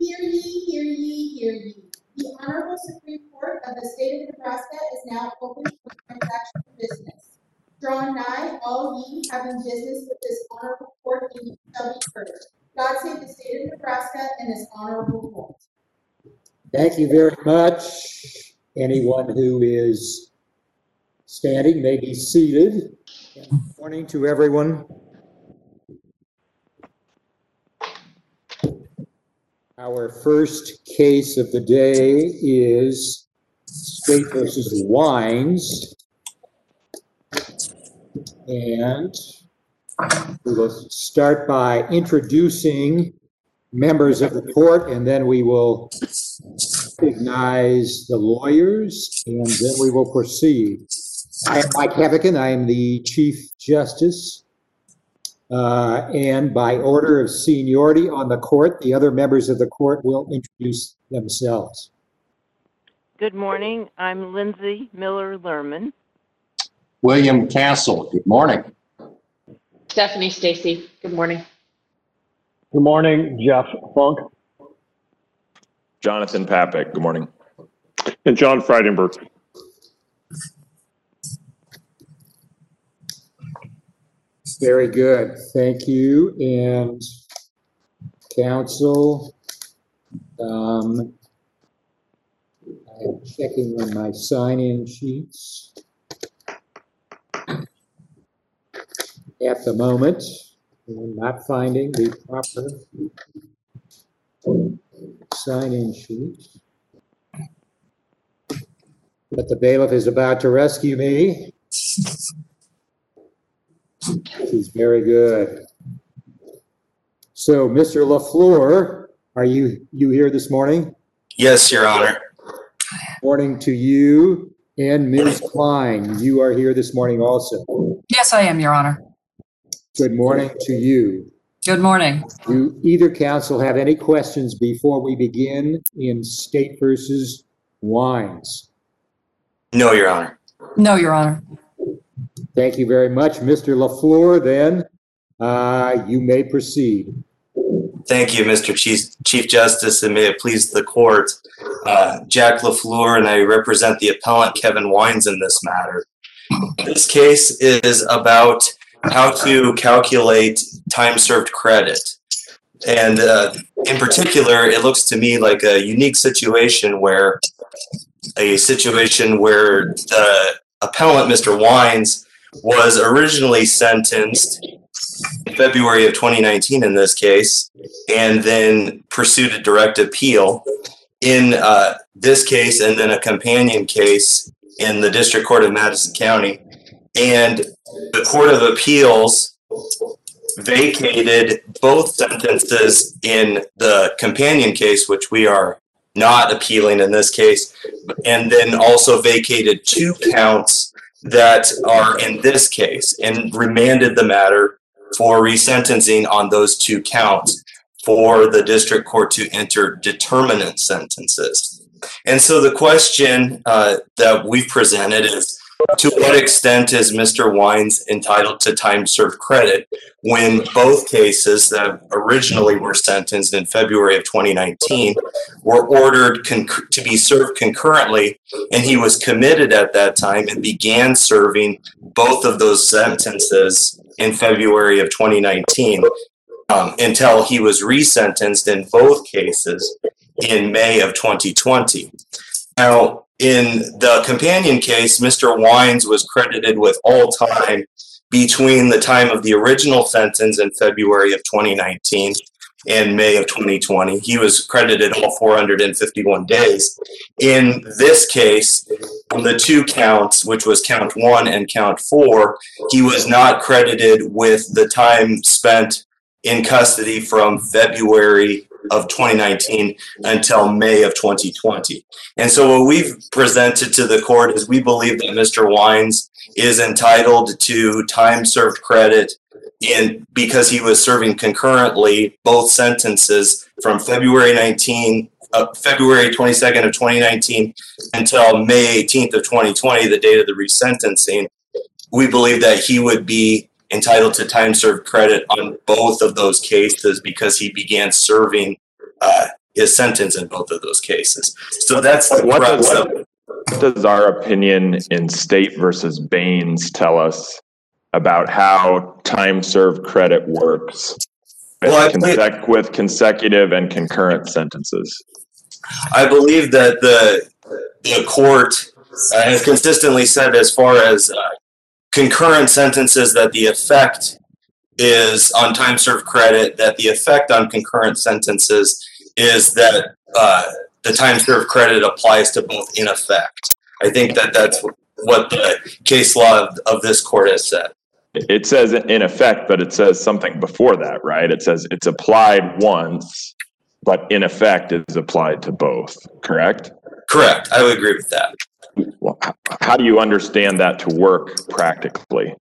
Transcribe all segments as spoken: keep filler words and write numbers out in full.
Hear ye, hear ye, hear ye. The Honorable Supreme Court of the State of Nebraska is now open for transactional business. Draw nigh, all ye having business with this honorable court, and ye shall be heard. God save the state of Nebraska and this honorable court. Thank you very much. Anyone who is standing may be seated. Good morning to everyone. Our first case of the day is State versus Wines. And we will start by introducing members of the court, and then we will recognize the lawyers, and then we will proceed. I am Mike Hevican. I am the Chief Justice. Uh, and by order of seniority on the court, the other members of the court will introduce themselves. Good morning. I'm Lindsay Miller-Lerman. William Castle. Good morning. Stephanie Stacy. Good morning. Good morning, Jeff Funk. Jonathan Papik. Good morning. And John Freidenberg. Very good. Thank you. And counsel, um, I'm checking on my sign-in sheets at the moment. I'm not finding the proper sign-in sheet. But the bailiff is about to rescue me. She's very good. So, Mister LaFleur, are you you here this morning? Yes, Your Honor. Morning to you. And Miz Klein, you are here this morning also. Yes, I am, Your Honor. Good morning to you. Good morning. Do either counsel have any questions before we begin in State versus Wines? No, Your Honor. No, Your Honor. Thank you very much. Mister LaFleur, then uh, you may proceed. Thank you, Mister Chief, Chief Justice, and may it please the court. Uh, Jack LaFleur, and I represent the appellant Kevin Wines in this matter. This case is about how to calculate time served credit. And uh, in particular, it looks to me like a unique situation where a situation where the appellant, Mister Wines, was originally sentenced in February of twenty nineteen in this case, and then pursued a direct appeal in uh, this case, and then a companion case in the District Court of Madison County. And the Court of Appeals vacated both sentences in the companion case, which we are not appealing in this case, and then also vacated two counts that are in this case and remanded the matter for resentencing on those two counts for the district court to enter determinate sentences. And so the question uh, that we've presented is, to what extent is Mister Wines entitled to time served credit when both cases that originally were sentenced in February of twenty nineteen were ordered conc- to be served concurrently, and he was committed at that time and began serving both of those sentences in February of twenty nineteen um, until he was resentenced in both cases in May of twenty twenty. Now, in the companion case, Mister Wines was credited with all time between the time of the original sentence in February of twenty nineteen and May of twenty twenty. He was credited all four hundred fifty-one days. In this case, on the two counts, which was count one and count four, he was not credited with the time spent in custody from February of twenty nineteen until May of twenty twenty. And so what we've presented to the court is we believe that Mister Wines is entitled to time served credit in because he was serving concurrently both sentences from February nineteenth, uh, February twenty-second of twenty nineteen until May eighteenth of twenty twenty, the date of the resentencing. We believe that he would be entitled to time served credit on both of those cases because he began serving uh, his sentence in both of those cases. So that's the What crux does, of what does our opinion in State versus Baines tell us about how time served credit works with, Well, I consec- with consecutive and concurrent sentences? I believe that the the court uh, has consistently said, as far as uh, concurrent sentences, that the effect is on time served credit, that the effect on concurrent sentences is that uh, the time served credit applies to both in effect. I think that that's what the case law of, of this court has said. It says in effect, but it says something before that, right? It says it's applied once, but in effect is applied to both, correct? Correct. I would agree with that. Well, how do you understand that to work practically?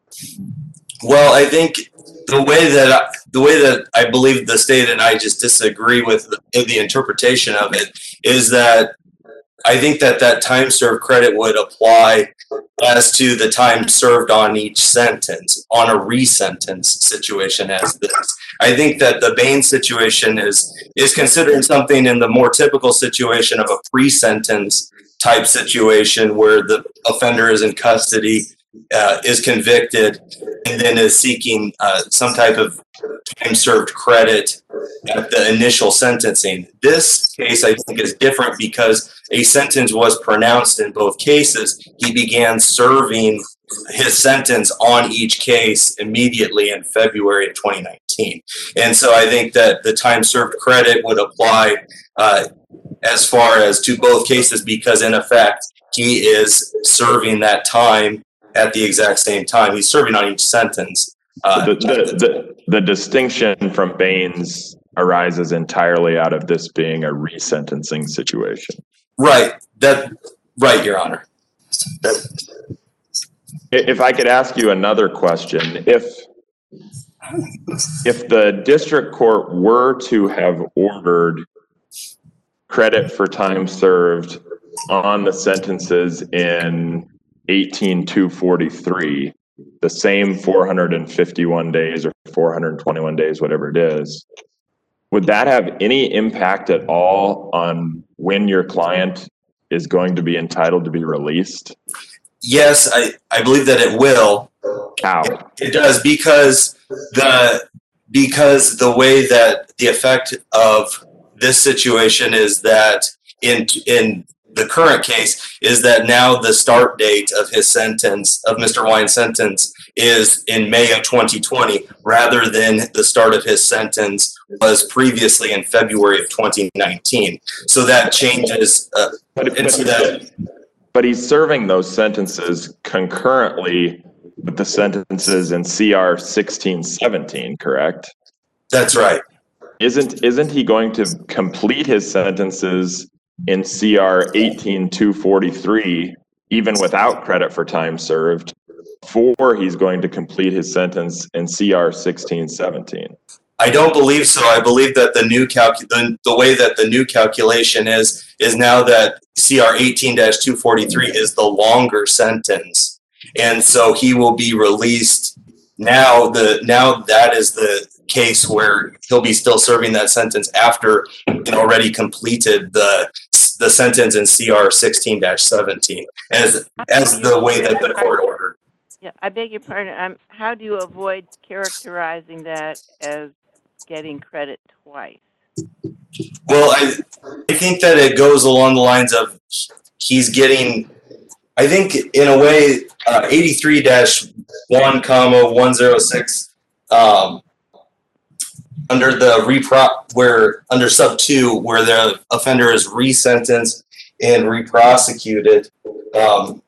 Well, I think the way that I, the way that I believe the state and I just disagree with the, the interpretation of it is that I think that that time served credit would apply as to the time served on each sentence, on a re-sentence situation as this. I think that the Baines situation is is considering something in the more typical situation of a pre-sentence type situation where the offender is in custody, uh, is convicted, and then is seeking uh, some type of time served credit at the initial sentencing. This case, I think, is different because a sentence was pronounced in both cases. He began serving his sentence on each case immediately in February of twenty nineteen. And so I think that the time served credit would apply uh, as far as to both cases, because in effect, he is serving that time at the exact same time. He's serving on each sentence. Uh, the, the, the, the distinction from Baines arises entirely out of this being a resentencing situation. Right. That. Right, Your Honor. That, If I could ask you another question, if if the district court were to have ordered credit for time served on the sentences in eighteen two forty-three, the same four hundred fifty-one days or four hundred twenty-one days, whatever it is, would that have any impact at all on when your client is going to be entitled to be released? yes, I, I believe that it will. How? It, it does because the because the way that the effect of this situation is that in in the current case is that now the start date of his sentence, of Mister Wine's sentence, is in May of twenty twenty, rather than the start of his sentence was previously in February of twenty nineteen. So that changes uh, But, into but, that. but he's serving those sentences concurrently with the sentences in C R sixteen seventeen, correct? That's right. Isn't isn't he going to complete his sentences in C R eighteen two forty-three, even without credit for time served, before he's going to complete his sentence in C R sixteen seventeen? I don't believe so. I believe that the new calc the, the way that the new calculation is is now that C R eighteen two forty-three is the longer sentence, and so he will be released now. The now that is the case where he'll be still serving that sentence after he already completed the the sentence in C R sixteen seventeen, as as the way that the court ordered. Yeah, I beg your pardon. Um, how do you avoid characterizing that as getting credit twice? Well, I I think that it goes along the lines of he's getting, I think in a way, uh, eighty-three dash one comma one oh six um, under the repro where under sub two where the offender is resentenced and reprosecuted, um,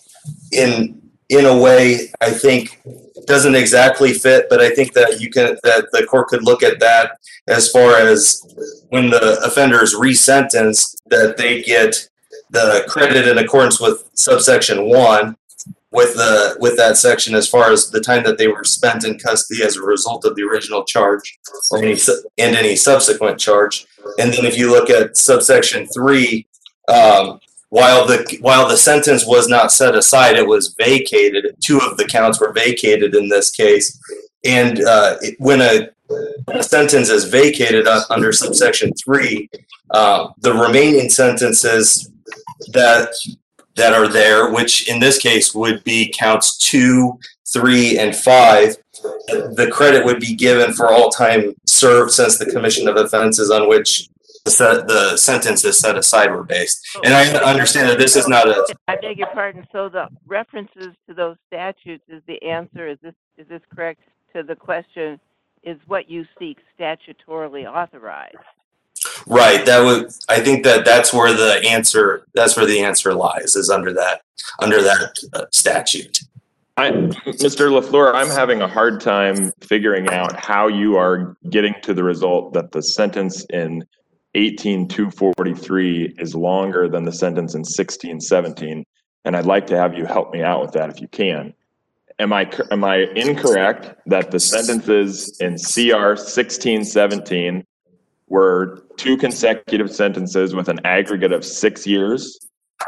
in in a way I think doesn't exactly fit, but I think that you can that the court could look at that as far as when the offender is resentenced, that they get the credit in accordance with subsection one with the with that section as far as the time that they were spent in custody as a result of the original charge or any and any subsequent charge. And then if you look at subsection three, um, while the while the sentence was not set aside, it was vacated. Two of the counts were vacated in this case. And uh, it, when a a sentence is vacated uh, under subsection three, uh, the remaining sentences that that are there, which in this case would be counts two, three, and five, the credit would be given for all time served since the commission of offenses on which the, set, the sentence is set aside were based. And I understand that this is not a... I beg your pardon. So the references to those statutes is the answer. Is this is this correct to the question? Is what you seek statutorily authorized? Right. That would. I think that that's where the answer. That's where the answer lies. Is under that under that uh, statute. I, Mister LaFleur, I'm having a hard time figuring out how you are getting to the result that the sentence in eighteen two forty-three is longer than the sentence in sixteen seventeen, and I'd like to have you help me out with that if you can. Am I am I incorrect that the sentences in C R sixteen seventeen were two consecutive sentences with an aggregate of six years?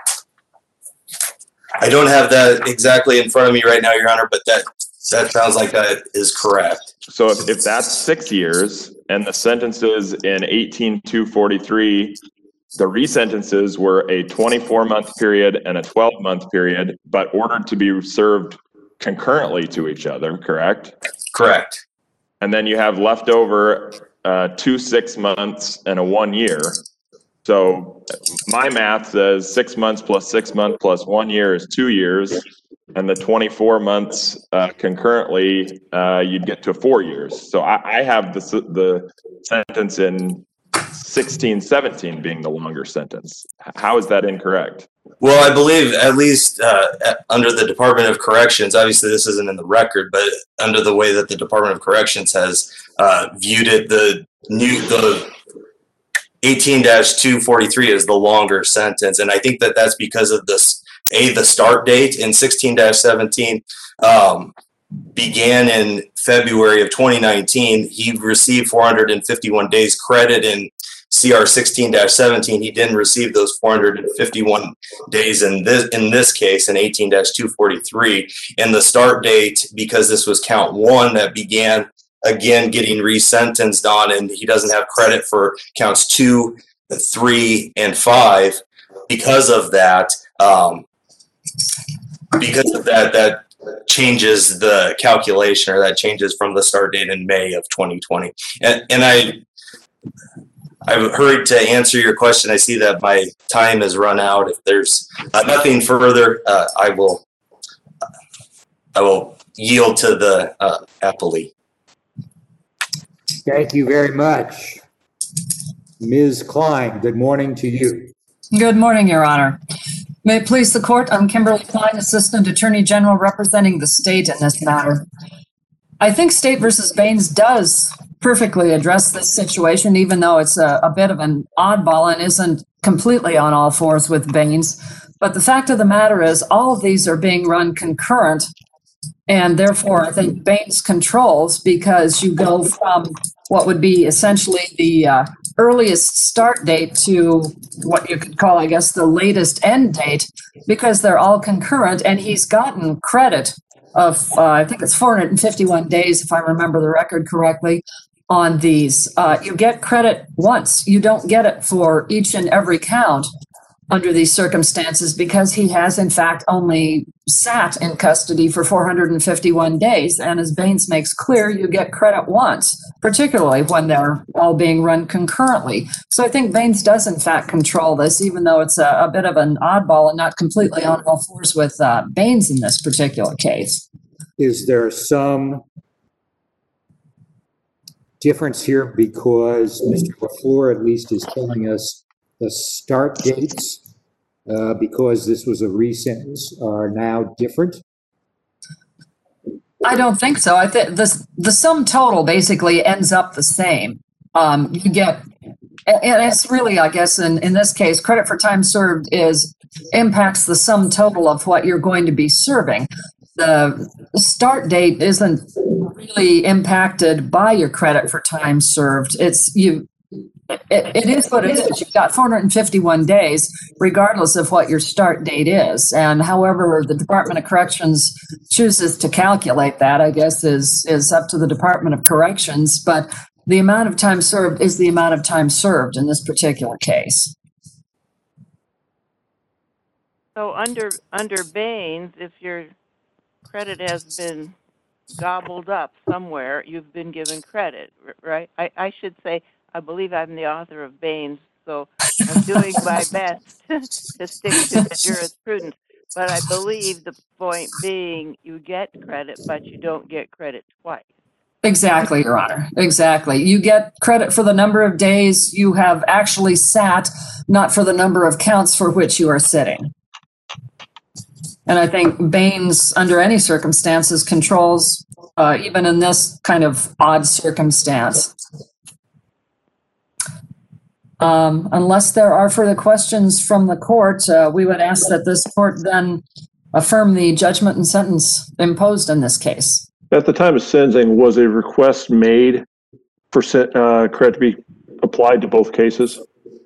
I don't have that exactly in front of me right now, Your Honor, but that that sounds like that is correct. So if, if that's six years and the sentences in eighteen two forty-three, the resentences were a twenty-four month period and a twelve month period, but ordered to be served concurrently to each other, correct? Correct. And then you have left over uh, two six months and a one year. So my math says six months plus six months plus one year is two years. And the twenty-four months uh, concurrently, uh, you'd get to four years. So I, I have the, the sentence in sixteen seventeen being the longer sentence. How is that incorrect? Well, I believe at least uh, under the Department of Corrections, obviously this isn't in the record, but under the way that the Department of Corrections has uh, viewed it, the new the eighteen two forty-three is the longer sentence, and I think that that's because of this. A, the start date in sixteen seventeen um, began in February of twenty nineteen. He received four hundred fifty-one days credit in C R sixteen seventeen. He didn't receive those four hundred fifty-one days in this in this case in eighteen two forty-three. And the start date, because this was count one that began again getting resentenced on, and he doesn't have credit for counts two, three, and five. Because of that, um, because of that, that changes the calculation, or that changes from the start date in May of twenty twenty. And, and I, I've hurried to answer your question. I see that my time has run out. If there's uh, nothing further, uh, I will, I will yield to the uh, appellee. Thank you very much. Miz Klein, good morning to you. Good morning, Your Honor. May it please the court, I'm Kimberly Klein, Assistant Attorney General representing the state in this matter. I think State versus Baines does perfectly address this situation, even though it's a, a bit of an oddball and isn't completely on all fours with Baines. But the fact of the matter is all of these are being run concurrent, and therefore I think Baines controls, because you go from what would be essentially the uh, earliest start date to what you could call, I guess, the latest end date, because they're all concurrent, and he's gotten credit of, uh, I think it's four hundred fifty-one days, if I remember the record correctly, on these. Uh, you get credit once. You don't get it for each and every count under these circumstances, because he has, in fact, only sat in custody for four hundred fifty-one days. And as Baines makes clear, you get credit once, particularly when they're all being run concurrently. So I think Baines does, in fact, control this, even though it's a, a bit of an oddball and not completely on all fours with uh, Baines in this particular case. Is there some difference here, because Mister LaFleur at least is telling us the start dates, uh, because this was a resentence, are now different? I don't think so. I think the the sum total basically ends up the same. Um, you get, and it's really, I guess, in, in this case, credit for time served is impacts the sum total of what you're going to be serving. The start date isn't really impacted by your credit for time served. It's you. it, it is what it is. You've got four hundred fifty-one days, regardless of what your start date is. And however the Department of Corrections chooses to calculate that, I guess, is, is up to the Department of Corrections. But the amount of time served is the amount of time served in this particular case. So under, under Baines, if your credit has been gobbled up somewhere, you've been given credit, r- right? I, I should say, I believe I'm the author of Baines, so I'm doing my best to stick to the jurisprudence. But I believe the point being you get credit, but you don't get credit twice. Exactly, Your Honor. Exactly. You get credit for the number of days you have actually sat, not for the number of counts for which you are sitting. And I think Baines, under any circumstances, controls, uh, even in this kind of odd circumstance. Um, unless there are further questions from the court, uh, we would ask that this court then affirm the judgment and sentence imposed in this case. At the time of sentencing, was a request made for sen- uh, credit to be applied to both cases?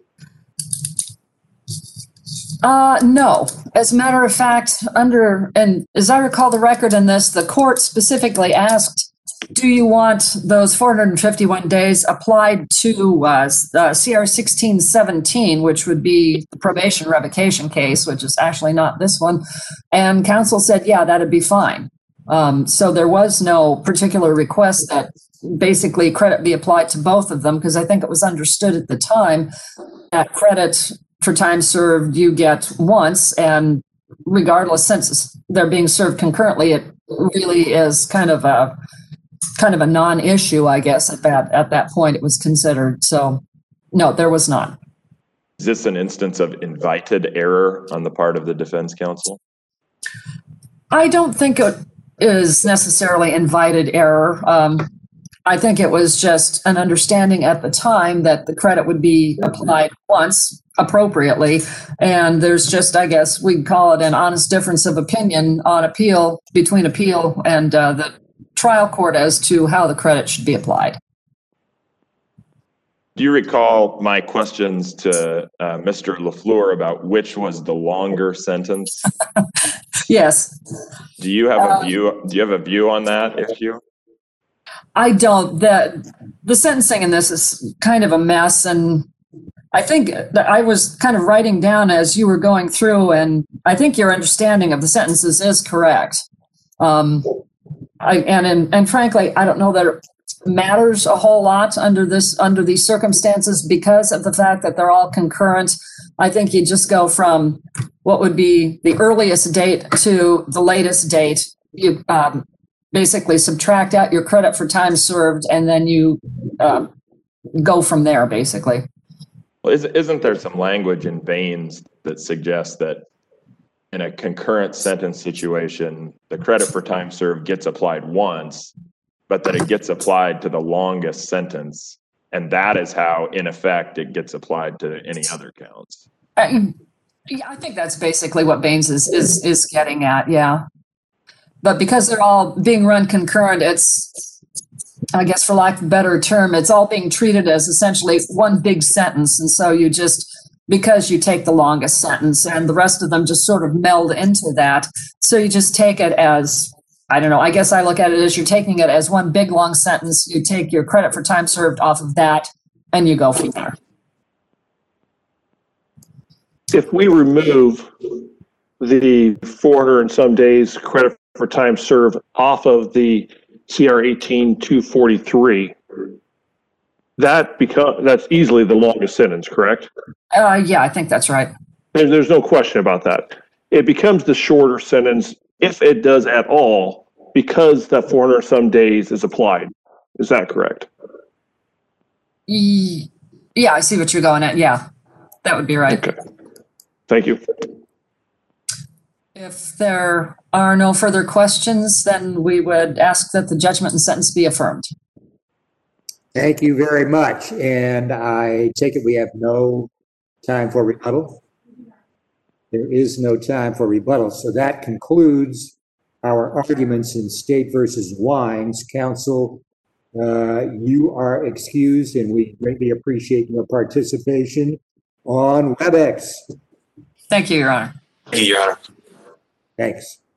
Uh, no. As a matter of fact, under, and as I recall the record in this, the court specifically asked, do you want those four hundred fifty-one days applied to uh, uh, C R sixteen seventeen, which would be the probation revocation case, which is actually not this one? And counsel said, yeah, that'd be fine. Um, so there was no particular request that basically credit be applied to both of them, because I think it was understood at the time that credit for time served you get once, and regardless, since they're being served concurrently, it really is kind of a kind of a non-issue, I guess, at that at that point it was considered. So no, there was not. Is this an instance of invited error on the part of the defense counsel? I don't think it is necessarily invited error. Um, I think it was just an understanding at the time that the credit would be applied once appropriately. And there's just, I guess we'd call it an honest difference of opinion on appeal between appeal and uh, the trial court as to how the credit should be applied. Do you recall my questions to uh, Mister LaFleur about which was the longer sentence? Yes. Do you have a Uh, view? Do you have a view on that issue? I don't. The, the sentencing in this is kind of a mess. And I think that I was kind of writing down as you were going through, and I think your understanding of the sentences is correct. Um, I, and, and and frankly, I don't know that it matters a whole lot under this under these circumstances because of the fact that they're all concurrent. I think you just go from what would be the earliest date to the latest date. You um, basically subtract out your credit for time served, and then you um, go from there, basically. Well, is, isn't there some language in Baines that suggests that in a concurrent sentence situation, the credit for time served gets applied once, but that it gets applied to the longest sentence, and that is how, in effect, it gets applied to any other counts? I, yeah, I think that's basically what Baines is is is getting at, yeah. But because they're all being run concurrent, it's, I guess for lack of a better term, it's all being treated as essentially one big sentence. And so you just, because you take the longest sentence and the rest of them just sort of meld into that. So you just take it as, I don't know, I guess I look at it as you're taking it as one big long sentence. You take your credit for time served off of that and you go from there. If we remove the four hundred and some days credit for time served off of the C R eighteen two forty-three, that become that's easily the longest sentence, correct? Uh, yeah, I think that's right. There's, there's no question about that. It becomes the shorter sentence, if it does at all, because that four hundred some days is applied. Is that correct? Yeah, I see what you're going at. Yeah, that would be right. Okay. Thank you. If there are no further questions, then we would ask that the judgment and sentence be affirmed. Thank you very much. And I take it we have no time for rebuttal? There is no time for rebuttal. So that concludes our arguments in State versus Wines. Counsel, uh, you are excused, and we greatly appreciate your participation on WebEx. Thank you, Your Honor. Thank you, Your Honor. Thanks.